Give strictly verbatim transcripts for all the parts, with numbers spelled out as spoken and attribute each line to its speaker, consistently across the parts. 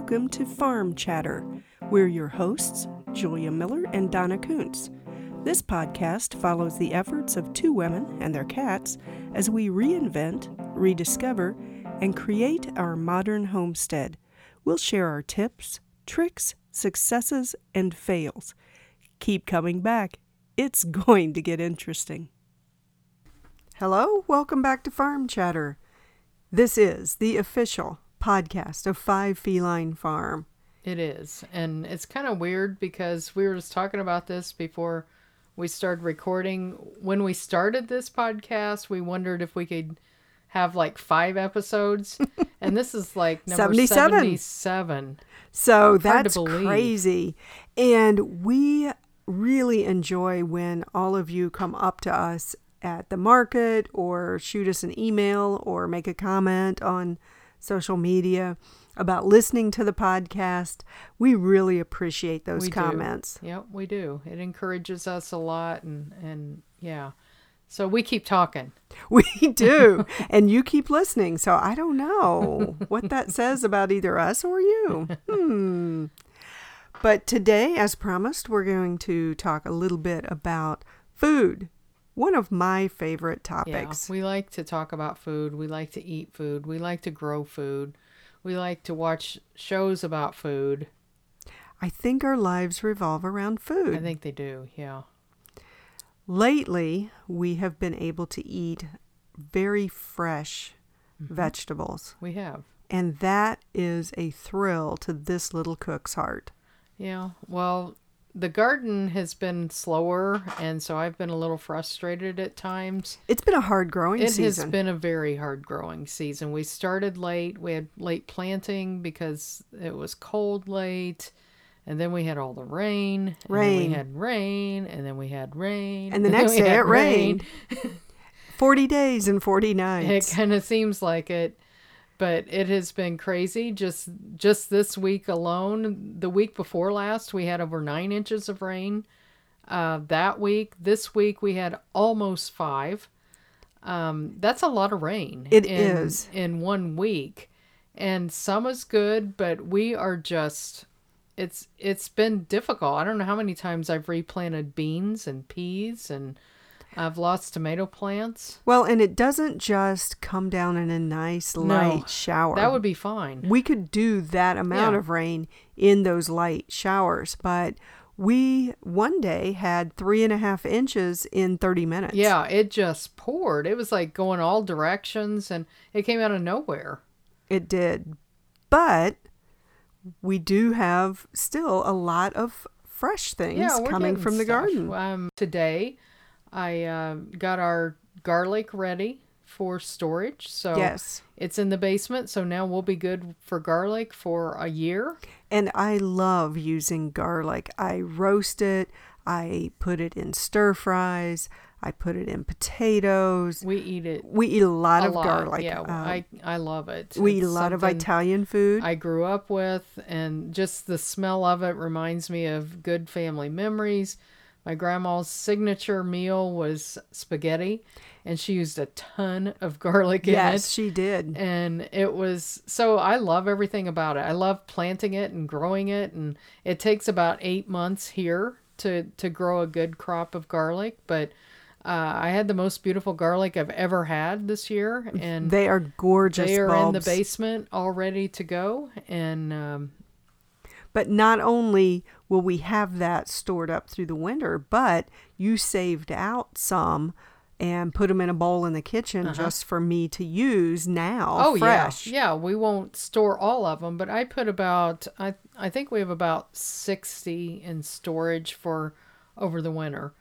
Speaker 1: welcome to Farm Chatter. We're your hosts, Julia Miller and Donna Kuntz. This podcast follows the efforts of two women and their cats as we reinvent, rediscover, and create our modern homestead. We'll share our tips, tricks, successes, and fails. Keep coming back. It's going to get interesting. Hello, welcome back to Farm Chatter. This is the official podcast of Five Feline Farm.
Speaker 2: It is, and it's kind of weird because we were just talking about this before we started recording. When we started this podcast, we wondered if we could have like five episodes, and this is like number seventy-seven. seventy-seven.
Speaker 1: So that's crazy. And we really enjoy when all of you come up to us at the market or shoot us an email or make a comment on social media about listening to the podcast. We really appreciate those
Speaker 2: we
Speaker 1: comments.
Speaker 2: Do. Yep, we do. It encourages us a lot, and, and yeah. So we keep talking.
Speaker 1: We do. And you keep listening. So I don't know what that says about either us or you. Hmm. But today, as promised, we're going to talk a little bit about food. One of my favorite topics.
Speaker 2: Yeah, we like to talk about food. We like to eat food. We like to grow food. We like to watch shows about food.
Speaker 1: I think our lives revolve around food.
Speaker 2: I think they do, yeah.
Speaker 1: Lately, we have been able to eat very fresh mm-hmm. vegetables.
Speaker 2: We have.
Speaker 1: And that is a thrill to this little cook's heart.
Speaker 2: Yeah, well, the garden has been slower, and so I've been a little frustrated at times.
Speaker 1: It's been a hard growing
Speaker 2: it
Speaker 1: season.
Speaker 2: It has been a very hard growing season. We started late. We had late planting because it was cold late. And then we had all the rain. And
Speaker 1: rain.
Speaker 2: Then we had rain. And then we had rain.
Speaker 1: And the next day it rained. forty days and forty nights.
Speaker 2: It kind of seems like it. But it has been crazy. Just just this week alone, the week before last, we had over nine inches of rain. Uh, that week, this week, we had almost five. Um, that's a lot of rain.
Speaker 1: It
Speaker 2: in,
Speaker 1: is.
Speaker 2: In one week. And some is good, but we are just, it's it's been difficult. I don't know how many times I've replanted beans and peas, and I've lost tomato plants.
Speaker 1: Well, and it doesn't just come down in a nice light
Speaker 2: no,
Speaker 1: shower.
Speaker 2: That would be fine.
Speaker 1: We could do that amount
Speaker 2: yeah.
Speaker 1: of rain in those light showers, but we one day had three and a half inches in thirty minutes.
Speaker 2: Yeah, it just poured. It was like going all directions, and it came out of nowhere.
Speaker 1: It did. But we do have still a lot of fresh things
Speaker 2: yeah, we're
Speaker 1: coming from the
Speaker 2: stuff.
Speaker 1: garden.
Speaker 2: Um, today, I uh, got our garlic ready for storage. So
Speaker 1: yes.
Speaker 2: It's in the basement, so now we'll be good for garlic for a year.
Speaker 1: And I love using garlic. I roast it. I put it in stir fries. I put it in potatoes.
Speaker 2: We eat it.
Speaker 1: We eat a lot
Speaker 2: a
Speaker 1: of
Speaker 2: lot.
Speaker 1: garlic.
Speaker 2: Yeah,
Speaker 1: um,
Speaker 2: I, I love it.
Speaker 1: We
Speaker 2: it's
Speaker 1: eat a lot of Italian food.
Speaker 2: I grew up with, and just the smell of it reminds me of good family memories. My grandma's signature meal was spaghetti, and she used a ton of garlic in it.
Speaker 1: Yes, she did.
Speaker 2: And it was, so I love everything about it. I love planting it and growing it, and it takes about eight months here to, to grow a good crop of garlic, but uh, I had the most beautiful garlic I've ever had this year, and
Speaker 1: they are gorgeous
Speaker 2: They are
Speaker 1: bulbs.
Speaker 2: in the basement all ready to go, and um,
Speaker 1: But not only will we have that stored up through the winter, but you saved out some and put them in a bowl in the kitchen uh-huh. just for me to use now.
Speaker 2: Oh,
Speaker 1: fresh.
Speaker 2: yeah. Yeah, we won't store all of them, but I put about, I, I think we have about sixty in storage for over the winter.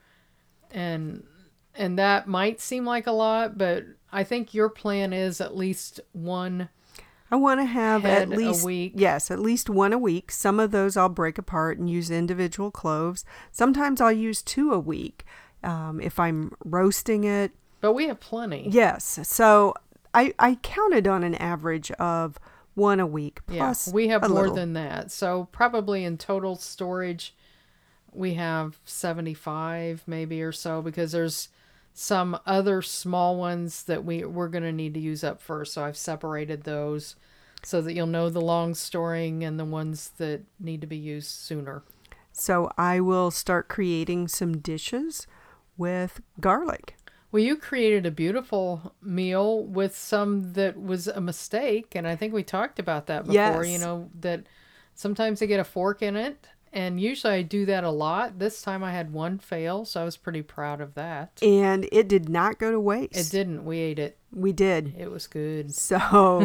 Speaker 2: And and that might seem like a lot, but I think your plan is at least one
Speaker 1: I want to have at least
Speaker 2: a week.
Speaker 1: Yes, at least one a week. Some of those I'll break apart and use individual cloves. Sometimes I'll use two a week um, if I'm roasting it.
Speaker 2: But we have plenty.
Speaker 1: Yes. So I, I counted on an average of one a week. Plus
Speaker 2: yeah, we have
Speaker 1: a
Speaker 2: more
Speaker 1: little.
Speaker 2: than that. So probably in total storage, we have seventy-five maybe or so, because there's some other small ones that we, we're going to need to use up first. So I've separated those. so that you'll know the long storing and the ones that need to be used sooner.
Speaker 1: So I will start creating some dishes with garlic.
Speaker 2: Well, you created a beautiful meal with some that was a mistake, and I think we talked about that before,
Speaker 1: Yes.
Speaker 2: you know, that sometimes they get a fork in it, and usually I do that a lot. This time I had one fail, so I was pretty proud of that.
Speaker 1: And it did not go to waste.
Speaker 2: It didn't. We ate it.
Speaker 1: We did.
Speaker 2: It was good.
Speaker 1: So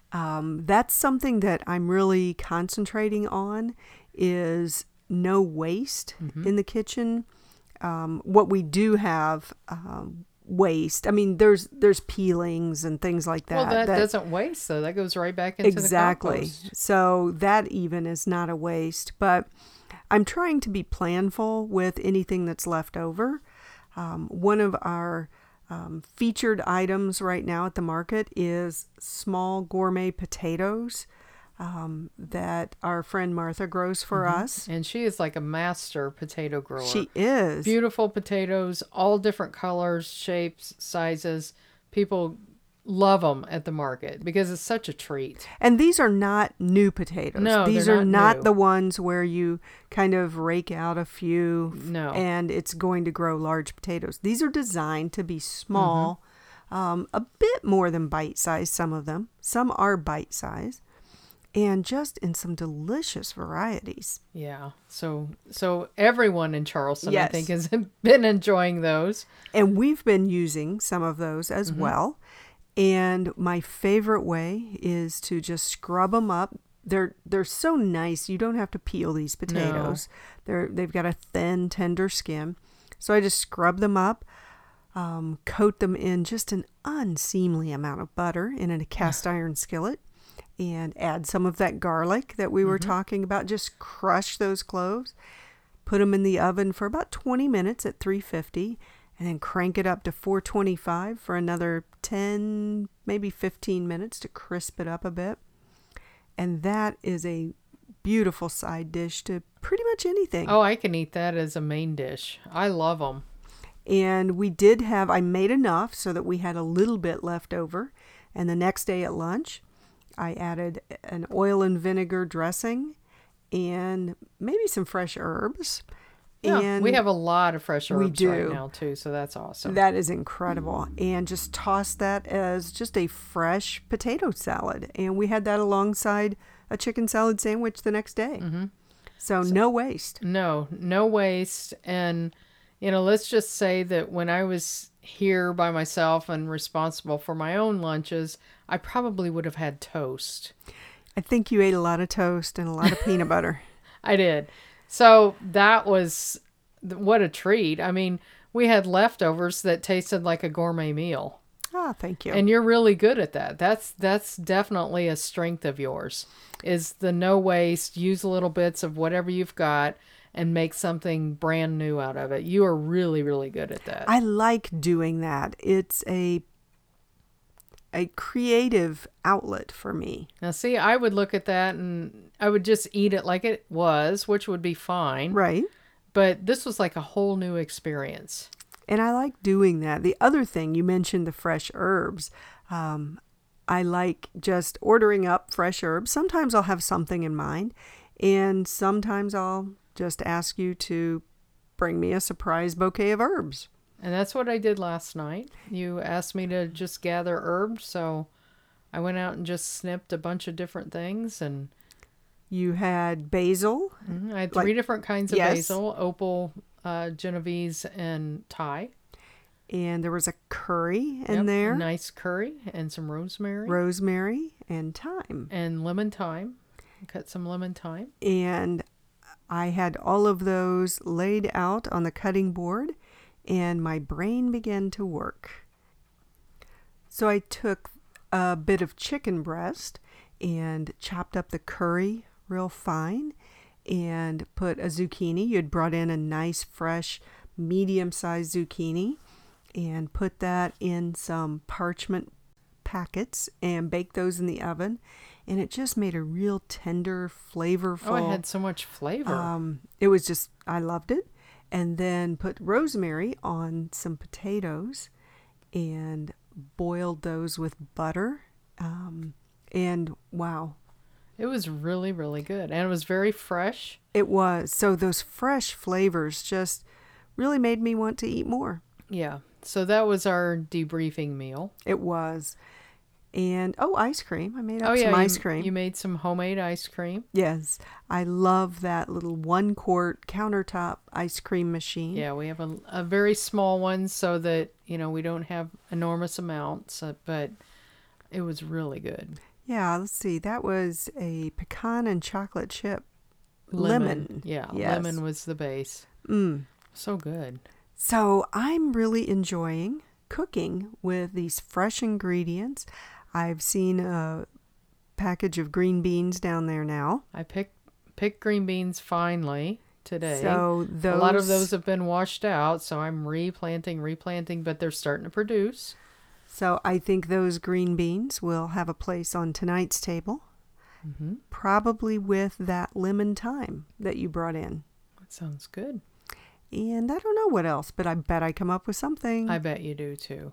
Speaker 1: um, that's something that I'm really concentrating on is no waste
Speaker 2: Mm-hmm.
Speaker 1: in the kitchen. Um, what we do have um, waste. I mean, there's there's peelings and things like that.
Speaker 2: Well, that,
Speaker 1: that
Speaker 2: doesn't waste, though. That goes right back into
Speaker 1: exactly.
Speaker 2: the compost.
Speaker 1: So that even is not a waste. But I'm trying to be planful with anything that's left over. Um, one of our um, featured items right now at the market is small gourmet potatoes um, that our friend Martha grows for
Speaker 2: Mm-hmm.
Speaker 1: us.
Speaker 2: And she is like a master potato grower.
Speaker 1: She is.
Speaker 2: Beautiful potatoes, all different colors, shapes, sizes. People love them at the market because it's such a treat.
Speaker 1: And these are not new potatoes.
Speaker 2: No,
Speaker 1: these
Speaker 2: they're
Speaker 1: are
Speaker 2: not
Speaker 1: not
Speaker 2: new.
Speaker 1: the ones where you kind of rake out a few
Speaker 2: No.
Speaker 1: and it's going to grow large potatoes. These are designed to be small,
Speaker 2: Mm-hmm.
Speaker 1: um, a bit more than bite size, some of them. Some are bite size. And just in some delicious varieties.
Speaker 2: Yeah. So so everyone in Charleston,
Speaker 1: Yes.
Speaker 2: I think, has been enjoying those.
Speaker 1: And we've been using some of those as
Speaker 2: Mm-hmm.
Speaker 1: well. And my favorite way is to just scrub them up. They're they're so nice. You don't have to peel these potatoes. They're they've got a thin, tender skin. So I just scrub them up, um, coat them in just an unseemly amount of butter in a cast iron skillet, and add some of that garlic that we were
Speaker 2: Mm-hmm.
Speaker 1: talking about. Just crush those cloves, put them in the oven for about twenty minutes at three fifty, and then crank it up to four twenty-five for another ten, maybe fifteen minutes to crisp it up a bit. And that is a beautiful side dish to pretty much anything.
Speaker 2: Oh, I can eat that as a main dish. I love them.
Speaker 1: And we did have, I made enough so that we had a little bit left over. And the next day at lunch, I added an oil and vinegar dressing and maybe some fresh herbs.
Speaker 2: Yeah,
Speaker 1: and
Speaker 2: we have a lot of fresh
Speaker 1: we
Speaker 2: herbs
Speaker 1: do.
Speaker 2: right now, too, so that's awesome.
Speaker 1: That is incredible. And just toss that as just a fresh potato salad. And we had that alongside a chicken salad sandwich the next day.
Speaker 2: Mm-hmm.
Speaker 1: So, so no waste.
Speaker 2: No, no waste. And, you know, let's just say that when I was here by myself and responsible for my own lunches, I probably would have had toast.
Speaker 1: I think you ate a lot of toast and a lot of peanut butter.
Speaker 2: I did. So that was, what a treat. I mean, we had leftovers that tasted like a gourmet meal.
Speaker 1: Ah, thank you.
Speaker 2: And you're really good at that. That's that's definitely a strength of yours, is the no waste, use little bits of whatever you've got and make something brand new out of it. You are really, really good at that.
Speaker 1: I like doing that. It's a a creative outlet for me.
Speaker 2: Now, see, I would look at that and I would just eat it like it was, which would be fine.
Speaker 1: Right.
Speaker 2: But this was like a whole new experience.
Speaker 1: And I like doing that. The other thing, you mentioned the fresh herbs. Um, I like just ordering up fresh herbs. Sometimes I'll have something in mind, and sometimes I'll just ask you to bring me a surprise bouquet of herbs.
Speaker 2: And that's what I did last night. You asked me to just gather herbs, so I went out and just snipped a bunch of different things. And
Speaker 1: You had basil.
Speaker 2: mm, I had
Speaker 1: Like-
Speaker 2: three different kinds of
Speaker 1: yes.
Speaker 2: basil: opal, uh, Genovese, and Thai.
Speaker 1: And there was a curry in
Speaker 2: Yep,
Speaker 1: there,
Speaker 2: nice curry and some rosemary
Speaker 1: rosemary and thyme.
Speaker 2: and lemon thyme. Cut some lemon thyme.
Speaker 1: And I had all of those laid out on the cutting board, and my brain began to work. So I took a bit of chicken breast and chopped up the curry real fine and put a zucchini. You'd brought in a nice, fresh, medium-sized zucchini and put that in some parchment packets and baked those in the oven. And it just made a real tender, flavorful.
Speaker 2: Oh, it had so much flavor.
Speaker 1: Um, it was just, I loved it. And then put rosemary on some potatoes and boiled those with butter. Um, And wow.
Speaker 2: It was really, really good. And it was very fresh.
Speaker 1: It was. So those fresh flavors just really made me want to eat more.
Speaker 2: Yeah. So that was our debriefing meal.
Speaker 1: It was. And, oh, ice cream. I made up
Speaker 2: oh, yeah,
Speaker 1: some ice
Speaker 2: you,
Speaker 1: cream.
Speaker 2: You made some homemade ice cream.
Speaker 1: Yes. I love that little one quart countertop ice cream machine.
Speaker 2: Yeah, we have a, a very small one so that, you know, we don't have enormous amounts, uh, but it was really good.
Speaker 1: Yeah, let's see. That was a pecan and chocolate chip
Speaker 2: Lemon.
Speaker 1: lemon.
Speaker 2: Yeah,
Speaker 1: yes.
Speaker 2: lemon was the base.
Speaker 1: Mm.
Speaker 2: So good.
Speaker 1: So I'm really enjoying cooking with these fresh ingredients. I've seen a package of green beans down there now.
Speaker 2: I picked picked green beans finally today.
Speaker 1: So those...
Speaker 2: A lot of those have been washed out, so I'm replanting, replanting, but they're starting to produce.
Speaker 1: So I think those green beans will have a place on tonight's table,
Speaker 2: mm-hmm.
Speaker 1: probably with that lemon thyme that you brought in.
Speaker 2: That sounds good.
Speaker 1: And I don't know what else, but I bet I come up with something.
Speaker 2: I bet you do too.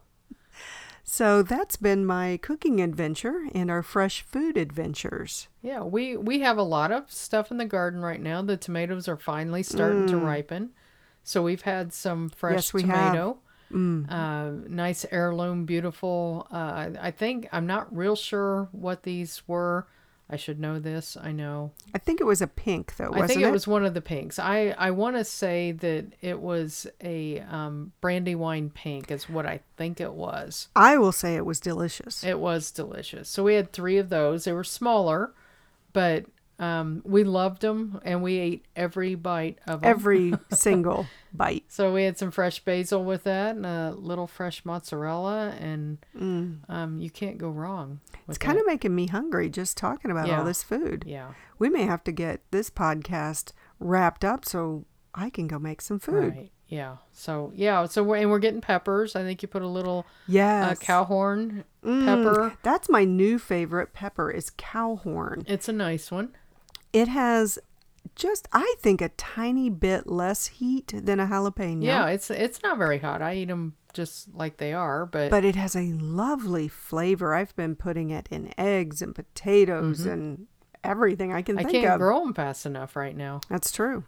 Speaker 1: So that's been my cooking adventure and our fresh food adventures.
Speaker 2: Yeah, we, we have a lot of stuff in the garden right now. The tomatoes are finally starting
Speaker 1: mm.
Speaker 2: to ripen. So we've had some fresh
Speaker 1: yes, we
Speaker 2: tomato.
Speaker 1: Have. Mm.
Speaker 2: Uh, nice heirloom, beautiful. Uh, I think, I'm not real sure what these were. I should know this. I know.
Speaker 1: I think it was a pink, though, wasn't it?
Speaker 2: I think it, it was one of the pinks. I, I want to say that it was a um, Brandywine pink is what I think it was.
Speaker 1: I will say it was delicious.
Speaker 2: It was delicious. So we had three of those. They were smaller, but um, we loved them, and we ate every bite of them.
Speaker 1: Every single bite.
Speaker 2: So we had some fresh basil with that and a little fresh mozzarella, and
Speaker 1: mm.
Speaker 2: um, you can't go wrong with
Speaker 1: It's kind
Speaker 2: that.
Speaker 1: of making me hungry just talking about
Speaker 2: Yeah.
Speaker 1: all this food.
Speaker 2: Yeah.
Speaker 1: We may have to get this podcast wrapped up so I can go make some food.
Speaker 2: Right. Yeah. So, yeah. So, we're, and we're getting peppers. I think you put a little
Speaker 1: yes.
Speaker 2: uh, cowhorn
Speaker 1: mm,
Speaker 2: pepper.
Speaker 1: That's my new favorite pepper is cowhorn.
Speaker 2: It's a nice one.
Speaker 1: It has just, I think, a tiny bit less heat than a jalapeno.
Speaker 2: Yeah. It's, it's not very hot. I eat them just like they are, but.
Speaker 1: But it has a lovely flavor. I've been putting it in eggs and potatoes mm-hmm. and everything I can
Speaker 2: I
Speaker 1: think of.
Speaker 2: I can't grow them fast enough right now.
Speaker 1: That's true.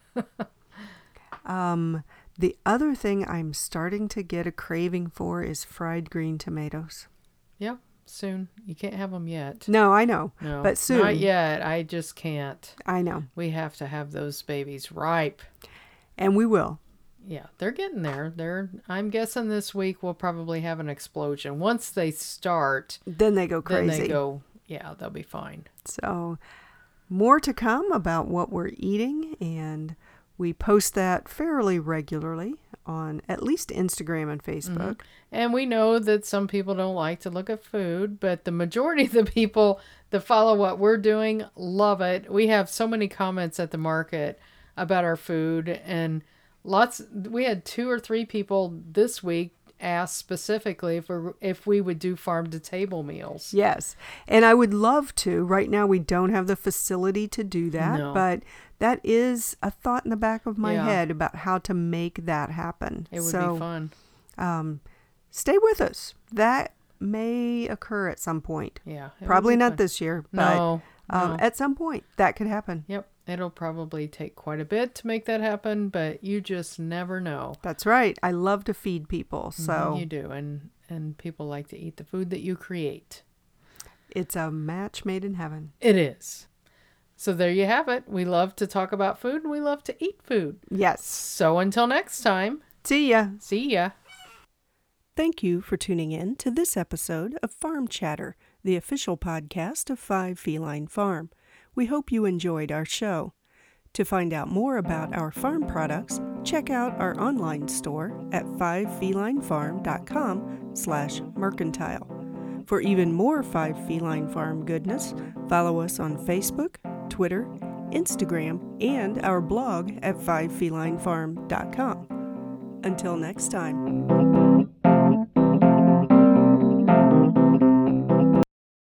Speaker 1: um, the other thing I'm starting to get a craving for is fried green tomatoes.
Speaker 2: Yeah, soon. You can't have them yet.
Speaker 1: No, I know.
Speaker 2: No,
Speaker 1: but soon.
Speaker 2: Not yet. I just can't.
Speaker 1: I know.
Speaker 2: We have to have those babies ripe.
Speaker 1: And we will.
Speaker 2: Yeah, they're getting there. They're. I'm guessing this week we'll probably have an explosion. Once they start,
Speaker 1: then they go crazy.
Speaker 2: Then they go. Yeah, they'll be fine.
Speaker 1: So, more to come about what we're eating, and we post that fairly regularly on at least Instagram and Facebook.
Speaker 2: Mm-hmm. And we know that some people don't like to look at food, but the majority of the people that follow what we're doing love it. We have so many comments at the market about our food, and lots. We had two or three people this week asked specifically if we if we would do farm to table meals.
Speaker 1: Yes, and I would love to. Right now we don't have the facility to do that,
Speaker 2: no.
Speaker 1: but that is a thought in the back of my
Speaker 2: yeah.
Speaker 1: head about how to make that happen.
Speaker 2: It would
Speaker 1: so,
Speaker 2: be fun.
Speaker 1: Um, stay with us. That may occur at some point.
Speaker 2: Yeah,
Speaker 1: probably not
Speaker 2: fun.
Speaker 1: this year, but
Speaker 2: no,
Speaker 1: um,
Speaker 2: no.
Speaker 1: at some point that could happen.
Speaker 2: Yep. It'll probably take quite a bit to make that happen, but you just never know.
Speaker 1: That's right. I love to feed people, so
Speaker 2: mm-hmm, you do, and and people like to eat the food that you create.
Speaker 1: It's a match made in heaven.
Speaker 2: It is. So there you have it. We love to talk about food, and we love to eat food.
Speaker 1: Yes.
Speaker 2: So until next time.
Speaker 1: See ya.
Speaker 2: See ya.
Speaker 1: Thank you for tuning in to this episode of Farm Chatter, the official podcast of Five Feline Farm. We hope you enjoyed our show. To find out more about our farm products, check out our online store at five feline farm dot com slash mercantile. For even more Five Feline Farm goodness, follow us on Facebook, Twitter, Instagram, and our blog at five feline farm dot com. Until next time.